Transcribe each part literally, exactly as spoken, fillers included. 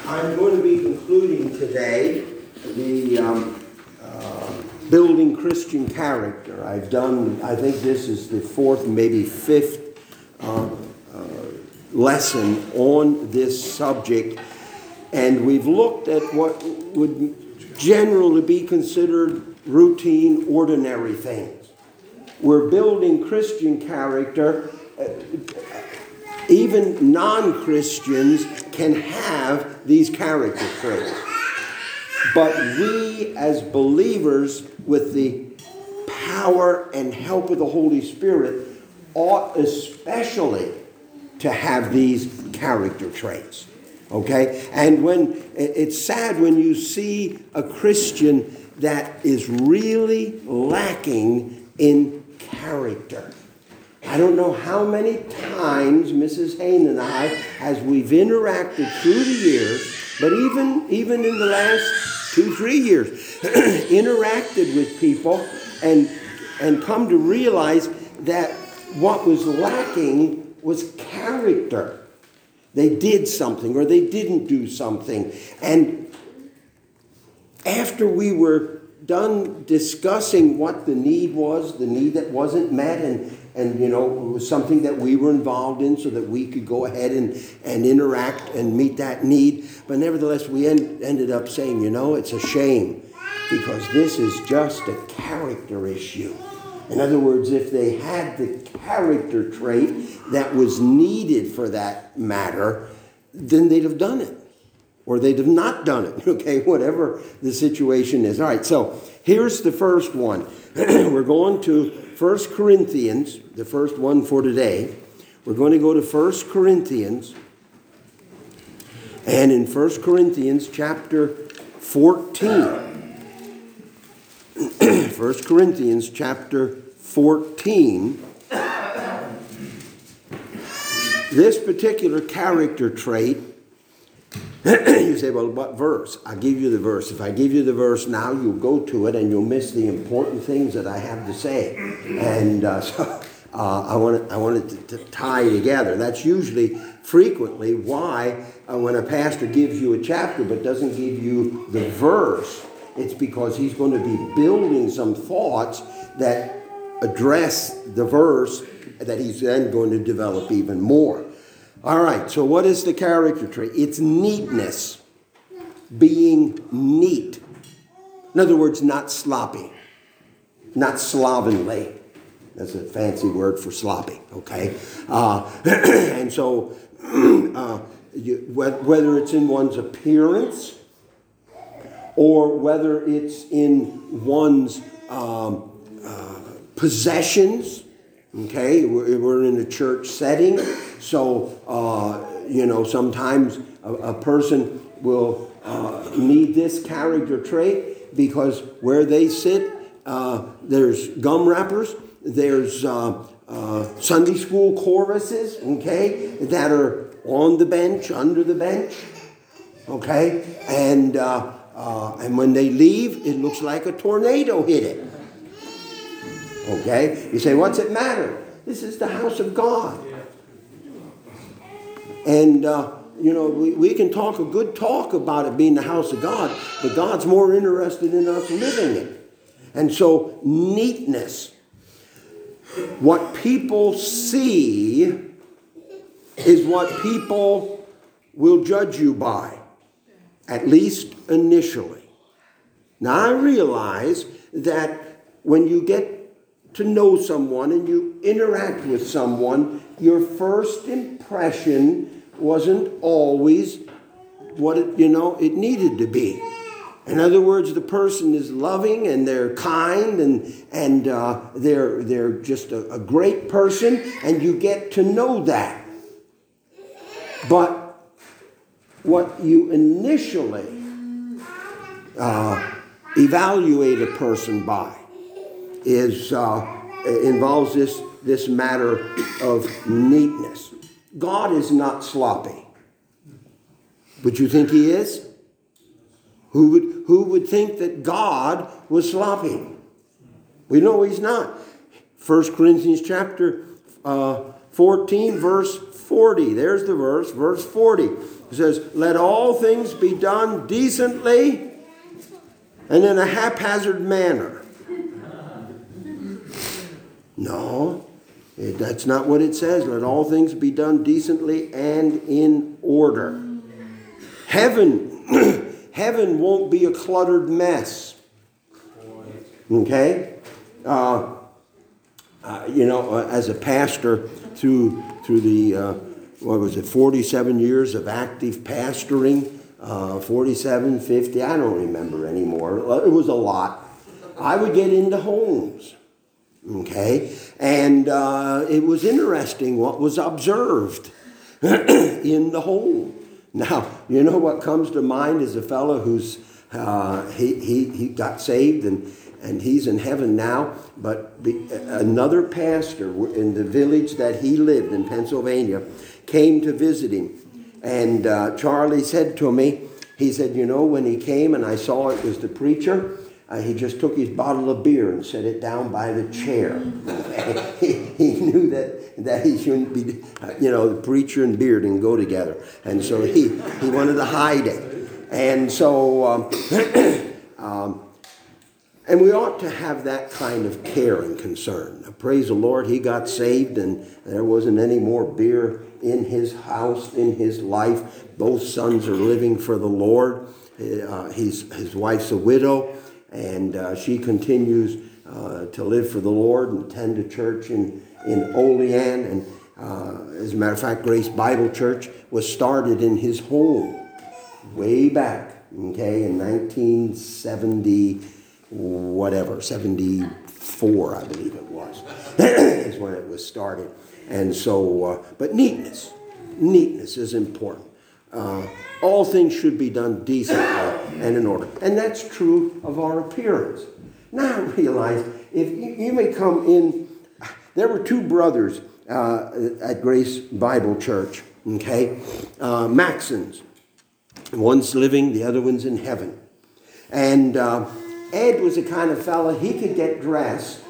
I'm going to be concluding today the um, uh, building Christian character. I've done, I think this is the fourth, maybe fifth uh, uh, lesson on this subject. And we've looked at what would generally be considered routine, ordinary things. We're building Christian character. Uh, even non-Christians can have these character traits. But we as believers, with the power and help of the Holy Spirit, ought especially to have these character traits. Okay? And when it's sad when you see a Christian that is really lacking in character. I don't know how many times Missus Hain and I, as we've interacted through the years, but even, even in the last two, three years, interacted with people and, and come to realize that what was lacking was character. They did something or they didn't do something. And after we were done discussing what the need was, the need that wasn't met, and And, you know, it was something that we were involved in so that we could go ahead and, and interact and meet that need. But nevertheless, we en- ended up saying, you know, it's a shame because this is just a character issue. In other words, if they had the character trait that was needed for that matter, then they'd have done it. Or they'd have not done it, okay, whatever the situation is. All right, so here's the first one. We're going to First Corinthians, the first one for today. We're going to go to First Corinthians. And in First Corinthians chapter fourteen, First Corinthians chapter fourteen, this particular character trait, you say, well, what verse? I'll give you the verse. If I give you the verse now, you'll go to it and you'll miss the important things that I have to say. And uh, so uh, I want it, I want it to, to tie together. That's usually, frequently, why uh, when a pastor gives you a chapter but doesn't give you the verse, it's because he's going to be building some thoughts that address the verse that he's then going to develop even more. All right, so what is the character trait? It's neatness, being neat. In other words, not sloppy, not slovenly. That's a fancy word for sloppy, okay? Uh, and so uh, you, whether it's in one's appearance or whether it's in one's um, uh, possessions, okay, we're, we're in a church setting. So, uh, you know, sometimes a, a person will uh, need this character trait because where they sit, uh, there's gum wrappers, there's uh, uh, Sunday school choruses, okay, that are on the bench, under the bench, okay, and uh, uh, and when they leave, it looks like a tornado hit it, okay. You say, what's it matter? This is the house of God. And, uh, you know, we, we can talk a good talk about it being the house of God, but God's more interested in us living it. And so, neatness. What people see is what people will judge you by, at least initially. Now, I realize that when you get to know someone and you interact with someone, your first impression wasn't always what it, you know, it needed to be. In other words, the person is loving and they're kind and and uh, they're they're just a, a great person, and you get to know that. But what you initially uh, evaluate a person by is uh, involves this this matter of neatness. God is not sloppy. Would you think he is? Who would who would think that God was sloppy? We know he's not. First Corinthians chapter uh, fourteen, verse forty. There's the verse, verse forty. It says, let all things be done decently and in a haphazard manner. No, it, that's not what it says. Let all things be done decently and in order. Heaven, heaven won't be a cluttered mess. Okay? Uh, uh, you know, uh, as a pastor through through the, uh, what was it, forty-seven years of active pastoring, uh, forty-seven, fifty, I don't remember anymore. It was a lot. I would get into homes. Okay? And uh, it was interesting what was observed in the home. Now, you know what comes to mind is a fellow who's, uh, he, he, he got saved and, and he's in heaven now, but be, another pastor in the village that he lived in Pennsylvania came to visit him. And uh, Charlie said to me, he said, you know, when he came and I saw it was the preacher, Uh, he just took his bottle of beer and set it down by the chair. he, he knew that, that he shouldn't be, you know, the preacher and beer didn't go together. And so he, he wanted to hide it. And so, um, um, and we ought to have that kind of care and concern. Now, praise the Lord, he got saved and there wasn't any more beer in his house, in his life. Both sons are living for the Lord. Uh, he's, his wife's a widow. And uh, she continues uh, to live for the Lord and attend a church in, in Olean. And uh, as a matter of fact, Grace Bible Church was started in his home way back, okay, in nineteen seventy, whatever, seventy-four, I believe it was, is when it was started. And so, uh, but neatness, neatness is important. Uh, all things should be done decently and in order. And that's true of our appearance. Now I realize, if you, you may come in, there were two brothers uh, at Grace Bible Church, okay, uh, Maxons. One's living, the other one's in heaven. And uh, Ed was the kind of fella, he could get dressed,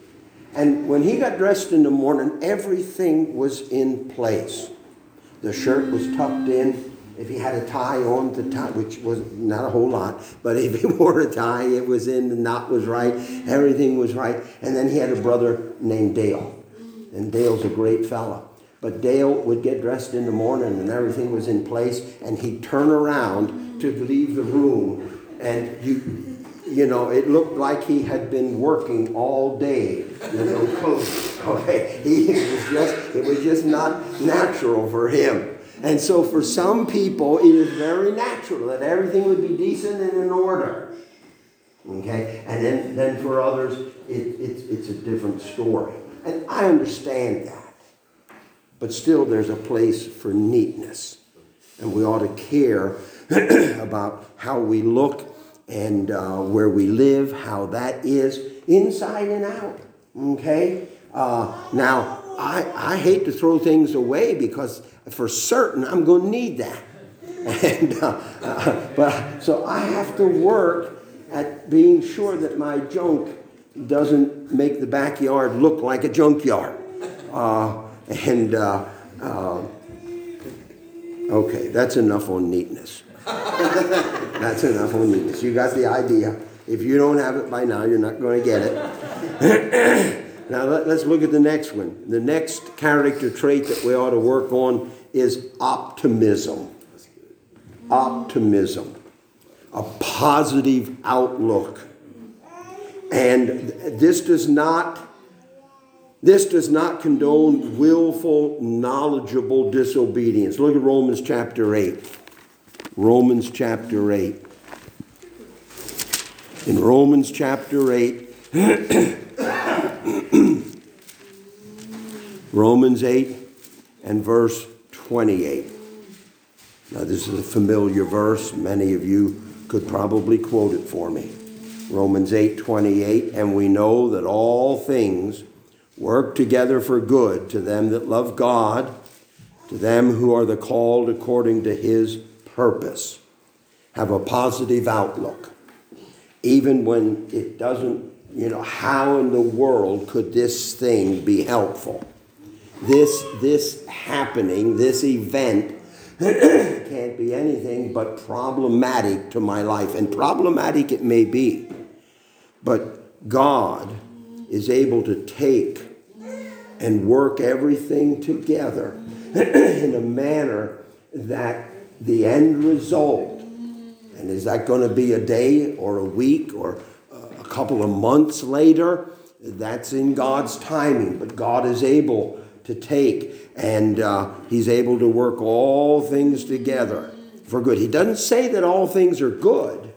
and when he got dressed in the morning, everything was in place. The shirt was tucked in. If he had a tie on, the tie, which was not a whole lot, but if he wore a tie, it was in, the knot was right, everything was right. And then he had a brother named Dale. And Dale's a great fella. But Dale would get dressed in the morning and everything was in place, and he'd turn around to leave the room. And you, you know, it looked like he had been working all day. You know, okay, he, it was just, it was just not natural for him. And so for some people, it is very natural that everything would be decent and in order. Okay? And then, then for others, it, it's, it's a different story. And I understand that. But still, there's a place for neatness. And we ought to care about how we look and uh, where we live, how that is, inside and out. Okay? Uh, now, I, I hate to throw things away because for certain I'm going to need that. And uh, uh, but so I have to work at being sure that my junk doesn't make the backyard look like a junkyard. Uh, and uh, uh, okay, that's enough on neatness. That's enough on neatness. You got the idea. If you don't have it by now, you're not going to get it. Now let, let's look at the next one. The next character trait that we ought to work on is optimism. Optimism. A positive outlook. And this does not, this does not condone willful, knowledgeable disobedience. Look at Romans chapter eight. Romans chapter eight. In Romans chapter eight, Romans eight and verse twenty-eight. Now this is a familiar verse. Many of you could probably quote it for me. Romans eight twenty-eight, and we know that all things work together for good to them that love God, to them who are the called according to his purpose. Have a positive outlook. Even when it doesn't, you know, how in the world could this thing be helpful? this, this happening, this event, can't be anything but problematic to my life. And problematic it may be. But God is able to take and work everything together in a manner that the end result, and is that going to be a day or a week or a couple of months later? That's in God's timing. But God is able to take and uh, he's able to work all things together for good. He doesn't say that all things are good.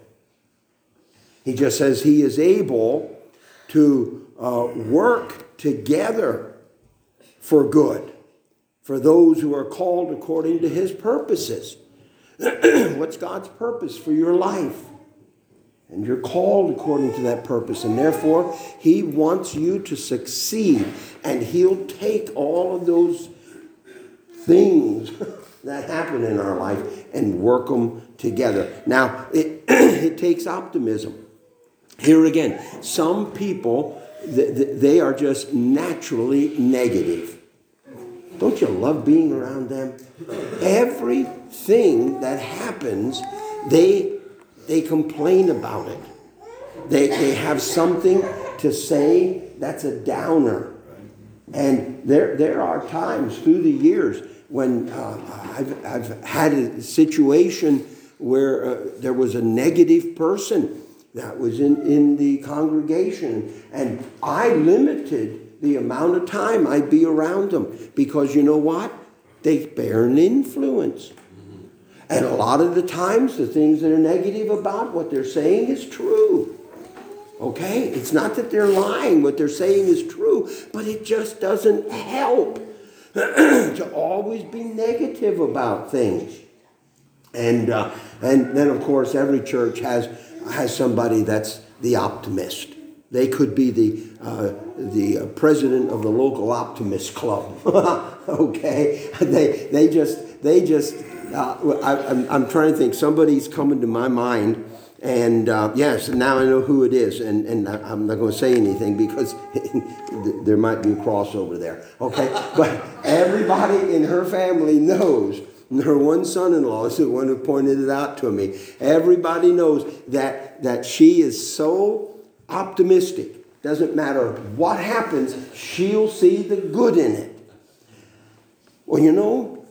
He just says he is able to uh, work together for good, for those who are called according to his purposes. What's God's purpose for your life? And you're called according to that purpose. And therefore, he wants you to succeed. And he'll take all of those things that happen in our life and work them together. Now, it, it takes optimism. Here again, some people, they are just naturally negative. Don't you love being around them? Everything that happens, they they complain about it. They they have something to say that's a downer. And there there are times through the years when uh, I've I've had a situation where uh, there was a negative person that was in, in the congregation, and I limited the amount of time I'd be around them, because you know what? They bear an influence. And a lot of the times, the things that are negative about what they're saying is true. Okay? It's not that they're lying. What they're saying is true, but it just doesn't help to always be negative about things. And uh, and then, of course, every church has has somebody that's the optimist. They could be the uh, the uh, president of the local optimist club. Okay, they they just they just. Uh, I, I'm, I'm trying to think. Somebody's coming to my mind, and uh, yes, now I know who it is, and and I'm not going to say anything because there might be a crossover there. Okay, but everybody in her family knows. Her one son-in-law is the one who pointed it out to me. Everybody knows that that she is so optimistic. Doesn't matter what happens, she'll see the good in it. Well, you know,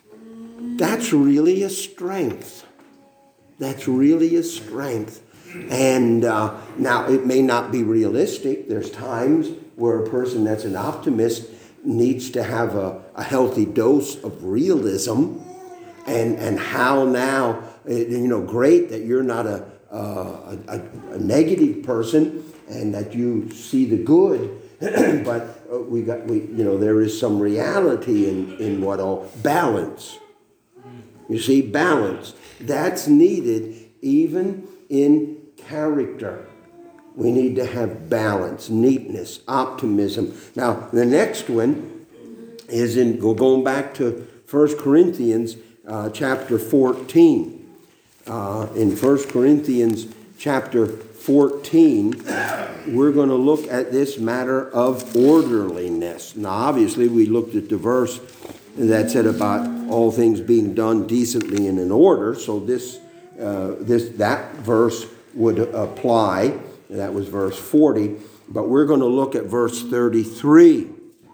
that's really a strength. That's really a strength. And uh, now it may not be realistic. There's times where a person that's an optimist needs to have a, a healthy dose of realism, and and how now, you know, great that you're not a a, a, a negative person and that you see the good, but we got we you know there is some reality in in what all balance. You see, balance that's needed even in character. We need to have balance, neatness, optimism. Now, the next one is in, going back to First Corinthians uh, chapter fourteen. Uh, in First Corinthians chapter fourteen, we're going to look at this matter of orderliness. Now, obviously, we looked at the verse that said about all things being done decently and in order. So this, uh, this that verse would apply. That was verse forty. But we're going to look at verse thirty-three.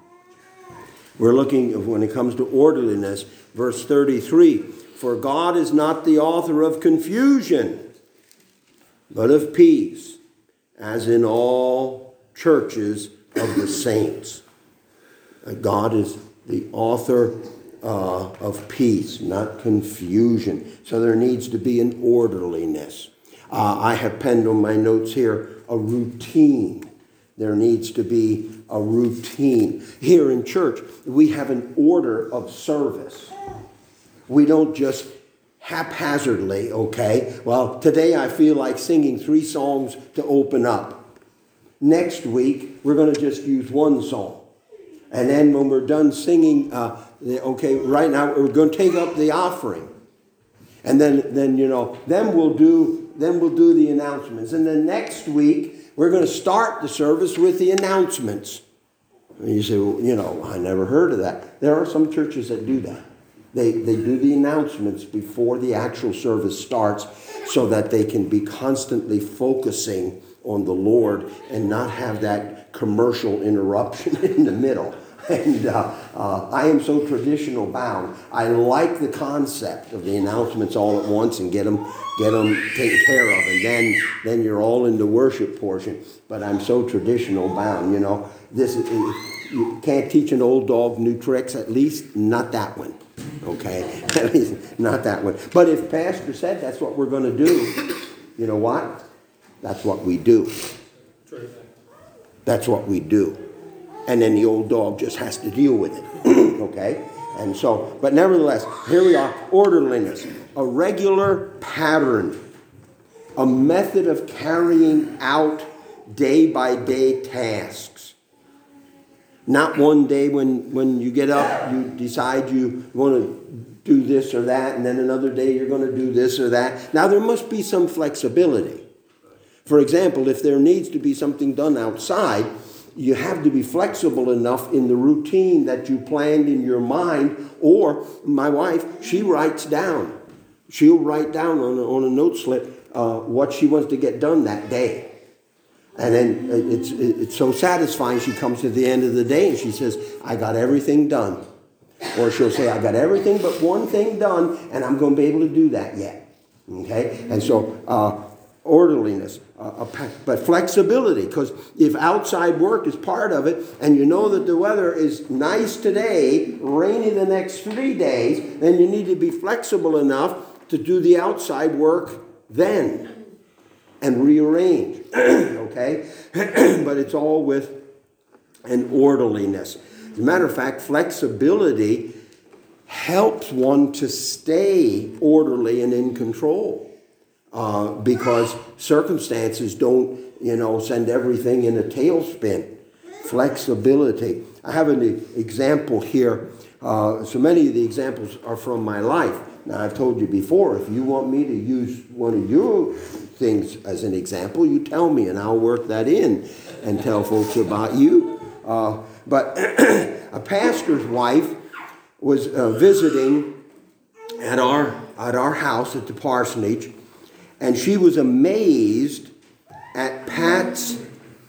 We're looking, when it comes to orderliness, verse thirty-three. For God is not the author of confusion, but of peace, as in all churches of the saints. God is the author uh, of peace, not confusion. So there needs to be an orderliness. Uh, I have penned on my notes here a routine. There needs to be a routine. Here in church, we have an order of service. We don't just haphazardly, okay, well, today I feel like singing three songs to open up. Next week, we're going to just use one song. And then when we're done singing, uh, okay, right now we're going to take up the offering. And then, then you know, then we'll do then we'll do the announcements. And then next week, we're going to start the service with the announcements. And you say, well, you know, I never heard of that. There are some churches that do that. They, they do the announcements before the actual service starts so that they can be constantly focusing on the Lord and not have that commercial interruption in the middle. And uh, uh, I am so traditional bound. I like the concept of the announcements all at once and get them, get them taken care of. And then, then you're all in the worship portion. But I'm so traditional bound, you know. This is, you can't teach an old dog new tricks, at least not that one. Okay? At least not that one. But if Pastor said that's what we're going to do, you know what? That's what we do. That's what we do. And then the old dog just has to deal with it. Okay? And so, but nevertheless, here we are. Orderliness. A regular pattern. A method of carrying out day by day tasks. Not one day when, when you get up, you decide you want to do this or that, and then another day you're going to do this or that. Now, there must be some flexibility. For example, if there needs to be something done outside, you have to be flexible enough in the routine that you planned in your mind. Or my wife, she writes down. She'll write down on a, on a note slip uh, what she wants to get done that day. And then it's, it's so satisfying. She comes to the end of the day and she says, I got everything done. Or she'll say, I got everything but one thing done, and I'm going to be able to do that yet. Okay? And so uh, orderliness, uh, but flexibility, because if outside work is part of it, and you know that the weather is nice today, rainy the next three days, then you need to be flexible enough to do the outside work then and rearrange. Okay? But it's all with an orderliness. As a matter of fact, flexibility helps one to stay orderly and in control. Uh, because circumstances don't, you know, send everything in a tailspin. Flexibility. I have an example here. Uh, so many of the examples are from my life. Now, I've told you before, if you want me to use one of your things as an example, you tell me and I'll work that in and tell folks about you. Uh, but a pastor's wife was uh, visiting at our, at our house at the parsonage. And she was amazed at Pat's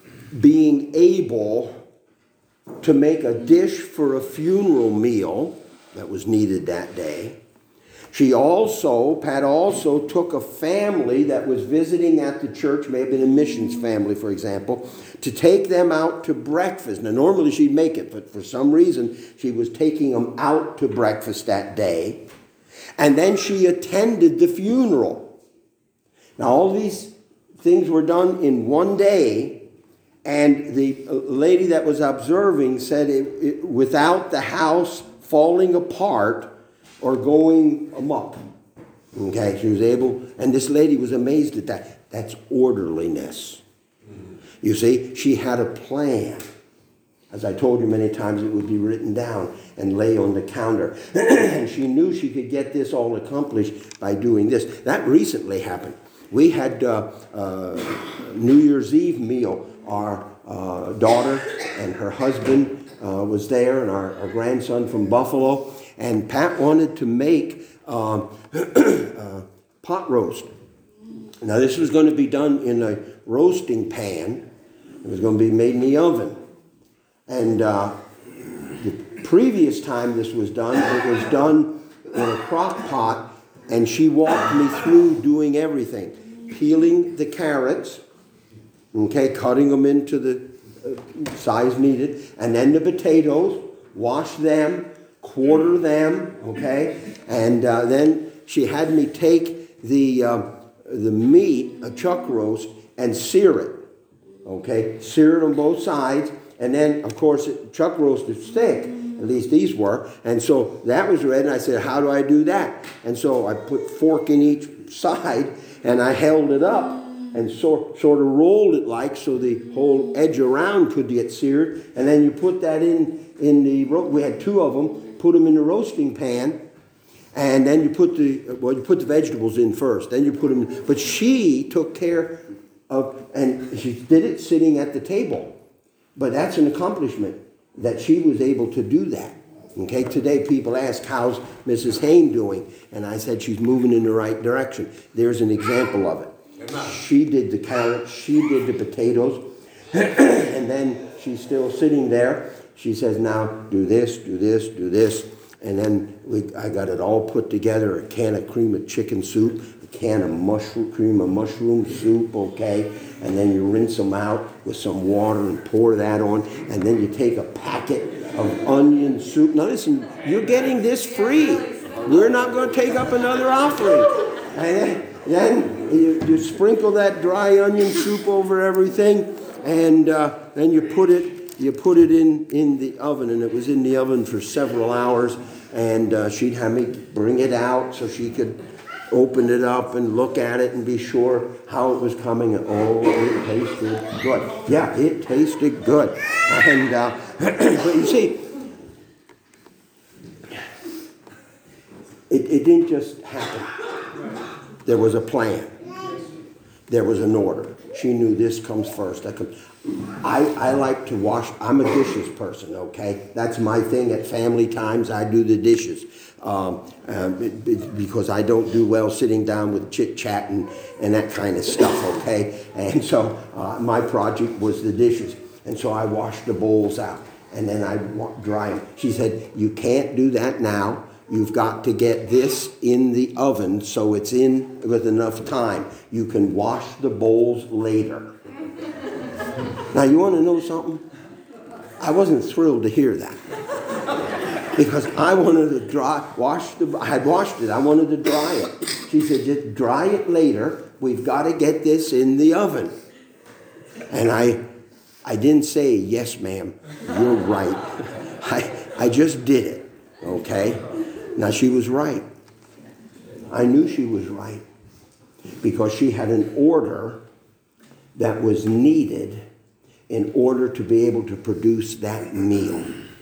being able to make a dish for a funeral meal that was needed that day. She also, Pat also took a family that was visiting at the church, maybe a missions family, for example, to take them out to breakfast. Now, normally she'd make it, but for some reason, she was taking them out to breakfast that day. And then she attended the funeral. Now, all these things were done in one day, and the lady that was observing said it, it, without the house falling apart or going amok. Okay, she was able, and this lady was amazed at that. That's orderliness. You see, she had a plan. As I told you many times, it would be written down and lay on the counter. And she knew she could get this all accomplished by doing this. That recently happened. We had uh, uh, New Year's Eve meal. Our uh, daughter and her husband uh, was there, and our, our grandson from Buffalo. And Pat wanted to make um, uh, pot roast. Now, this was going to be done in a roasting pan. It was going to be made in the oven. And uh, the previous time this was done, it was done in a crock pot, and she walked me through doing everything. Peeling the carrots, okay, cutting them into the uh, size needed, and then the potatoes, wash them, quarter them, okay, and uh, then she had me take the uh, the meat, a chuck roast, and sear it, okay, sear it on both sides, and then, of course, chuck roast is thick, at least these were, and so that was ready, and I said, how do I do that? And so I put fork in each side, and I held it up and so, sort of rolled it like so the whole edge around could get seared. And then you put that in, in the, we had two of them, put them in the roasting pan. And then you put the, well, you put the vegetables in first. Then you put them in. But she took care of, and she did it sitting at the table. But that's an accomplishment. that she was able to do that. Okay, today people ask, how's Missus Hain doing? And I said, she's moving in the right direction. There's an example of it. Amen. She did the carrots, she did the potatoes, and then she's still sitting there. She says, now do this, do this, do this. And then we, I got it all put together, a can of cream of chicken soup, a can of mushroom, cream of mushroom soup, okay? And then you rinse them out with some water and pour that on. And then you take a packet of onion soup. Now listen, you're getting this free. We're not going to take up another offering. And then, then you, you sprinkle that dry onion soup over everything, and uh, then you put it you put it in, in the oven. And it was in the oven for several hours. And uh, she'd have me bring it out so she could open it up and look at it and be sure how it was coming. And, oh, it tasted good. Yeah, it tasted good. And uh, but you see, it, it didn't just happen. There was a plan. There was an order. She knew this comes first. That comes. I, I like to wash. I'm a dishes person, okay? That's my thing. At family times, I do the dishes. Um, um, it, it, because I don't do well sitting down with chit-chat and, and that kind of stuff, okay? And so uh, my project was the dishes. And so I washed the bowls out, and then I dry them. She said, you can't do that now. You've got to get this in the oven so it's in with enough time. You can wash the bowls later. Now, you want to know something? I wasn't thrilled to hear that. Because I wanted to dry, wash the, I had washed it. I wanted to dry it. She said, just dry it later. We've got to get this in the oven. And I, I didn't say, yes, ma'am, you're right. I, I just did it, okay? Now, she was right. I knew she was right because she had an order that was needed in order to be able to produce that meal.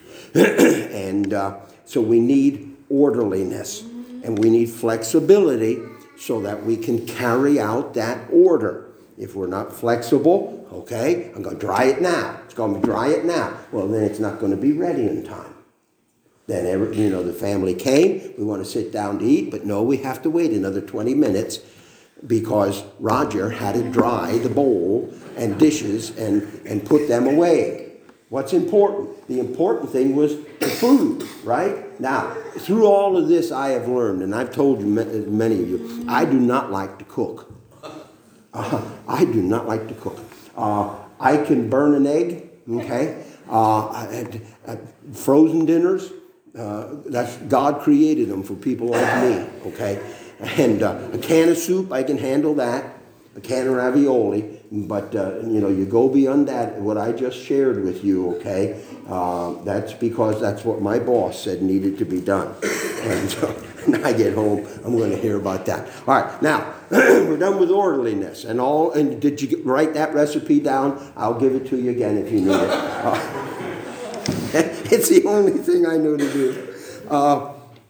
And uh, so we need orderliness, and we need flexibility so that we can carry out that order. If we're not flexible, okay, I'm going to dry it now. It's going to dry it now. Well, then it's not going to be ready in time. Then, every, you know, the family came. We want to sit down to eat, but no, we have to wait another twenty minutes because Roger had to dry the bowl and dishes and, and put them away. What's important? The important thing was the food, right? Now, through all of this I have learned, and I've told you, many of you, I do not like to cook. Uh, I do not like to cook. Uh, I can burn an egg, okay? Uh, I, I, frozen dinners, uh, that's God created them for people like me, okay? And uh, a can of soup, I can handle that. A can of ravioli. But, uh, you know, you go beyond that, what I just shared with you, okay? Uh, that's because that's what my boss said needed to be done. And so when I get home, I'm going to hear about that. All right, now, we're done with orderliness. And all. And did you write that recipe down? I'll give it to you again if you need it. Uh, it's the only thing I know to do. Uh,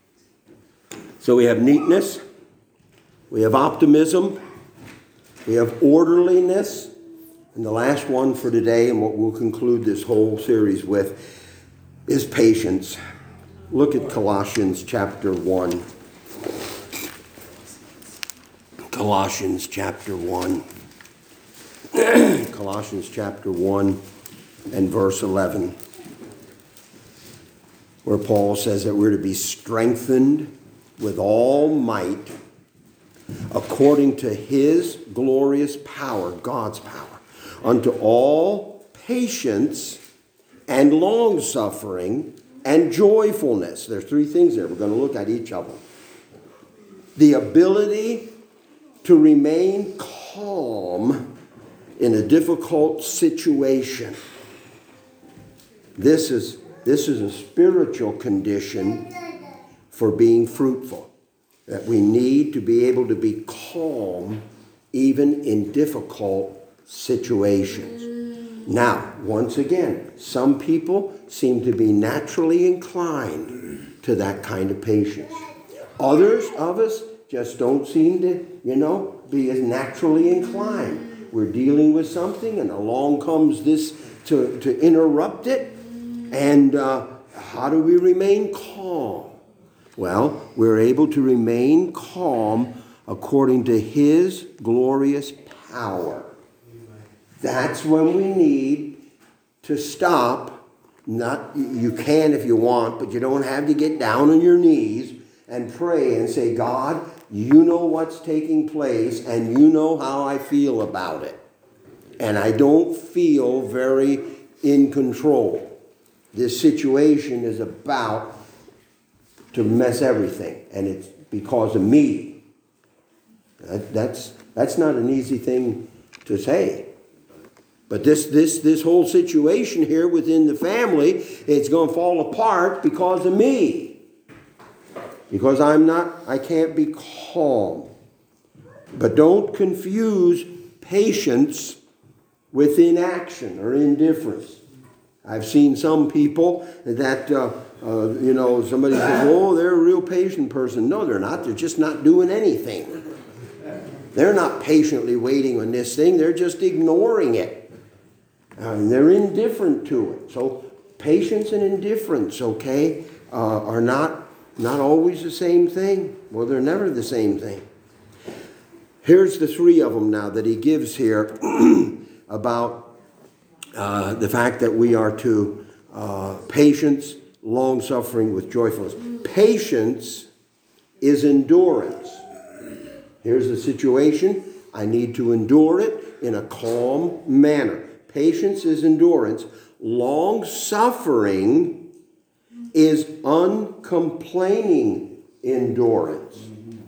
so we have neatness. We have optimism. We have orderliness. And the last one for today, and what we'll conclude this whole series with, is patience. Look at Colossians chapter one. Colossians chapter one. Colossians chapter one and verse eleven. Where Paul says that we're to be strengthened with all might according to his glorious power, God's power, unto all patience and long-suffering and joyfulness. There's three things there. We're going to look at each of them. The ability to remain calm in a difficult situation. This is, this is a spiritual condition for being fruitful. That we need to be able to be calm even in difficult situations. Now, once again, some people seem to be naturally inclined to that kind of patience. Others of us just don't seem to, you know, be as naturally inclined. We're dealing with something and along comes this to, to interrupt it. And uh, how do we remain calm? Well, we're able to remain calm according to His glorious power. That's when we need to stop. Not, you can if you want, but you don't have to get down on your knees and pray and say, God, you know what's taking place and you know how I feel about it. And I don't feel very in control. This situation is about to mess everything, and it's because of me. That, that's, that's not an easy thing to say. But this, this, this whole situation here within the family, it's going to fall apart because of me. Because I'm not, I can't be calm. But don't confuse patience with inaction or indifference. I've seen some people that, uh, uh, you know, somebody says, oh, they're a real patient person. No, they're not. They're just not doing anything. They're not patiently waiting on this thing. They're just ignoring it. Uh, and they're indifferent to it. So patience and indifference, okay, uh, are not, not always the same thing. Well, they're never the same thing. Here's the three of them now that he gives here about uh, the fact that we are to uh, patience, long-suffering with joyfulness. Patience is endurance. Here's the situation. I need to endure it in a calm manner. Patience is endurance. Long-suffering is uncomplaining endurance.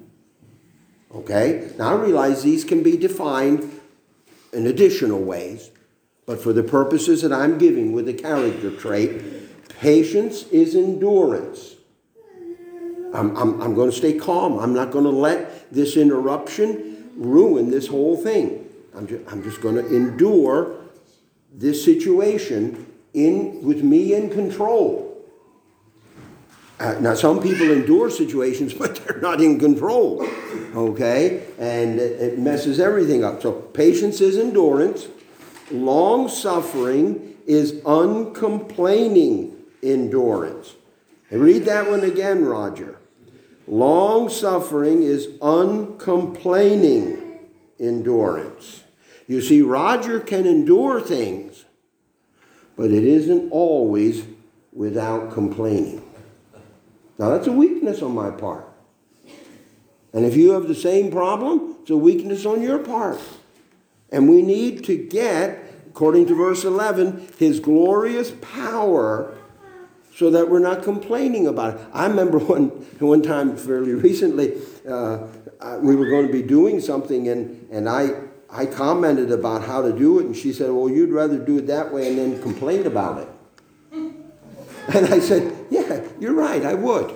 Okay? Now I realize these can be defined in additional ways, but for the purposes that I'm giving with the character trait, patience is endurance. I'm, I'm, I'm going to stay calm. I'm not going to let this interruption ruin this whole thing. I'm just, I'm just going to endure this situation in with me in control. Uh, now, some people endure situations, but they're not in control, okay? And it, it messes everything up. So patience is endurance. Long-suffering is uncomplaining endurance. And read that one again, Roger. Long-suffering is uncomplaining endurance. You see, Roger can endure things, but it isn't always without complaining. Now, that's a weakness on my part. And if you have the same problem, it's a weakness on your part. And we need to get, according to verse eleven, His glorious power so that we're not complaining about it. I remember one, one time fairly recently, uh, we were going to be doing something, and, and I, I commented about how to do it, and she said, well, you'd rather do it that way and then complain about it. And I said, yeah, you're right, I would.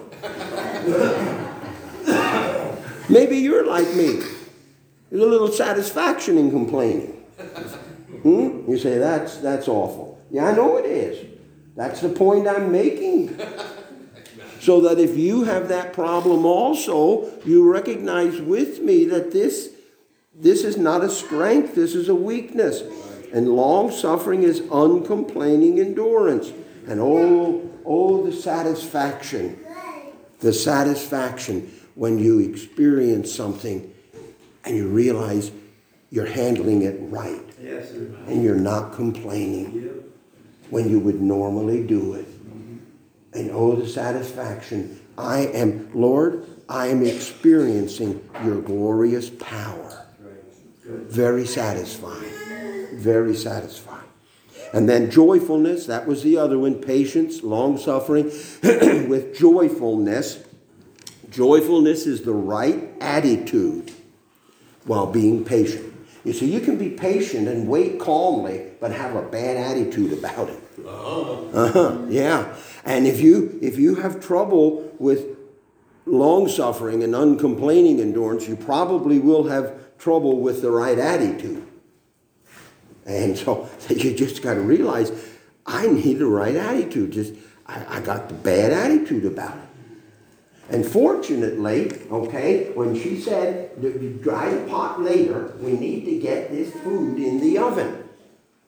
Maybe you're like me. There's a little satisfaction in complaining. Hmm? You say, that's, that's awful. Yeah, I know it is. That's the point I'm making. So that if you have that problem also, you recognize with me that this, this is not a strength, this is a weakness. And long-suffering is uncomplaining endurance. And oh, oh, the satisfaction, the satisfaction when you experience something and you realize you're handling it right. Yes, sir. And you're not complaining. Yep. When you would normally do it. Mm-hmm. And oh, the satisfaction. I am, Lord, I am experiencing your glorious power. Right. Very satisfying. Very satisfying. And then joyfulness, that was the other one. Patience, long-suffering with joyfulness. Joyfulness is the right attitude while being patient. You see, you can be patient and wait calmly, but have a bad attitude about it. Uh-huh. Uh-huh. Yeah. And if you if you have trouble with long-suffering and uncomplaining endurance, you probably will have trouble with the right attitude. And so you just got to realize, I need the right attitude. Just I, I got the bad attitude about it. And fortunately, okay, when she said, dry the pot later, we need to get this food in the oven.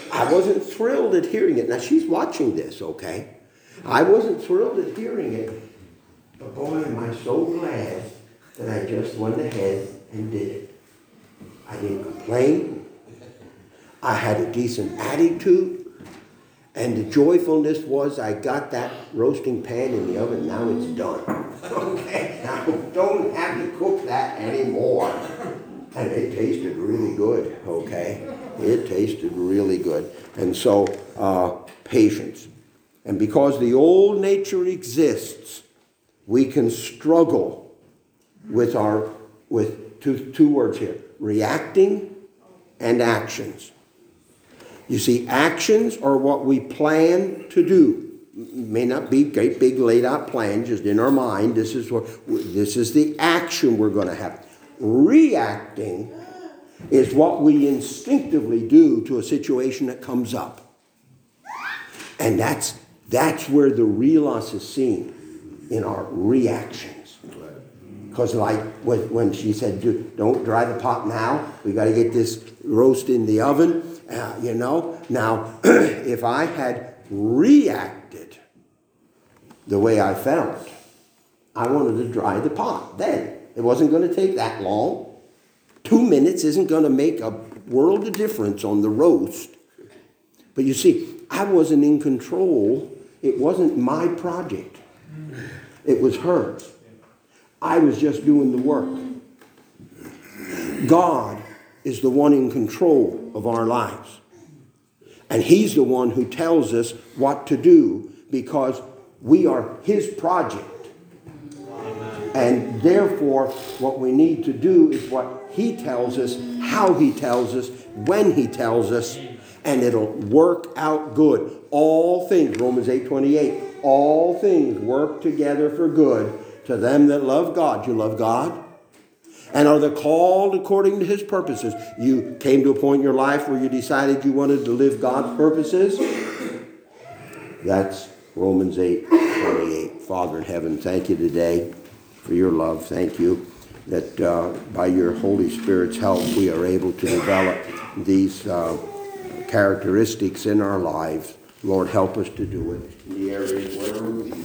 I wasn't thrilled at hearing it. Now, she's watching this, okay? I wasn't thrilled at hearing it. But boy, am I so glad that I just went ahead and did it. I didn't complain. I had a decent attitude. And the joyfulness was I got that roasting pan in the oven. Now it's done. Okay? Now don't have to cook that anymore. And it tasted really good. Okay? It tasted really good. And so, uh, patience. And because the old nature exists, we can struggle with our, with two, two words here, reacting and actions. You see, actions are what we plan to do. It may not be great big laid out plan, just in our mind. This is what this is the action we're going to have. Reacting is what we instinctively do to a situation that comes up. And that's that's where the real us is seen, in our reactions. Because like when she said, don't dry the pot now, we got to get this roast in the oven. Uh, you know, now, if I had reacted the way I felt, I wanted to dry the pot then. It wasn't going to take that long. Two minutes isn't going to make a world of difference on the roast. But you see, I wasn't in control. It wasn't my project. It was hers. I was just doing the work. God is the one in control of our lives. And he's the one who tells us what to do because we are his project. Amen. And therefore, what we need to do is what he tells us, how he tells us, when he tells us, and it'll work out good. All things, Romans eight twenty-eight, all things work together for good to them that love God. You love God? And are they called according to his purposes? You came to a point in your life where you decided you wanted to live God's purposes? That's Romans eight twenty-eight. Father in heaven, thank you today for your love. Thank you that uh, by your Holy Spirit's help we are able to develop these uh, characteristics in our lives. Lord, help us to do it in the areas where we're weak.